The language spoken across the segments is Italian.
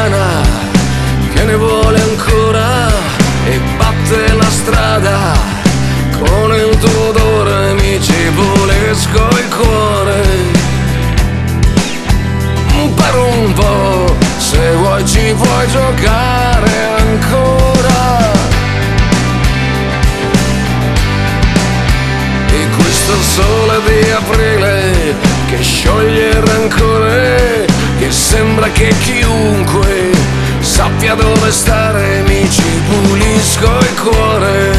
strana che ne vuole ancora e batte la strada con il tuo odore, mi ci pulisco il cuore. Per un po', se vuoi ci puoi giocare ancora. E questo sole di aprile che scioglie il rancore, che sembra che chiunque sappia dove stare, mi ci pulisco il cuore.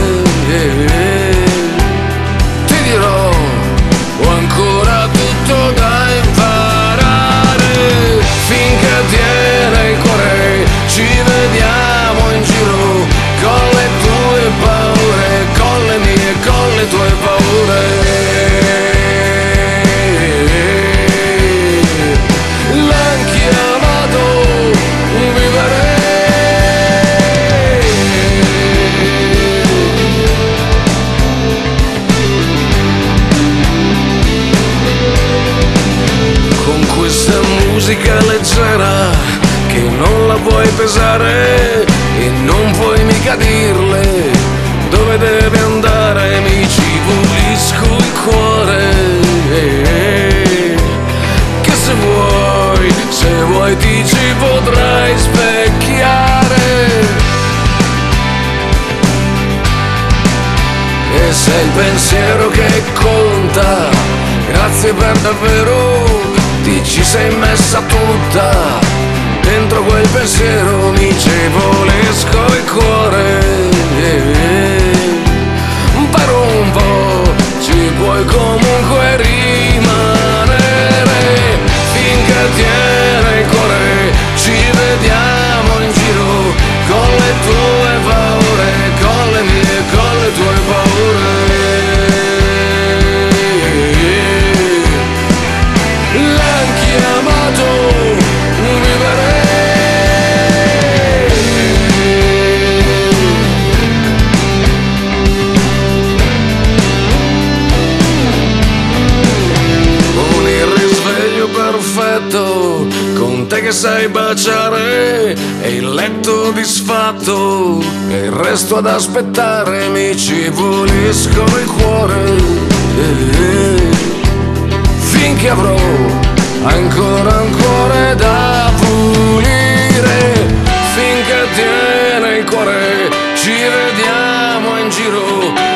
Ti dirò, ho ancora tutto da imparare, finché tiene il cuore, ci vediamo in giro, con le tue paure, con le mie, con le tue paure. L'han chiamato vivere. Con questa musica leggera che non la puoi pesare e non puoi mica dirle dove deve andare, mi ci pulisco il cuore. Che se vuoi ti ci potrai specchiare. E sei il pensiero che conta, grazie per davvero, ti ci sei messa tutta, dentro quel pensiero mi ci pulisco il cuore. Per un po' ci puoi comunque rimanere, finché tiene il cuore, ci vediamo in giro, con le tue paure, con le mie, con le tue paure. L'han chiamato vivere. Con il risveglio perfetto, con te che sai baciare, e il letto disfatto, e il resto ad aspettare, mi ci pulisco il cuore. Finché avrò ancora un cuore da pulire, finché tiene il cuore, ci vediamo in giro,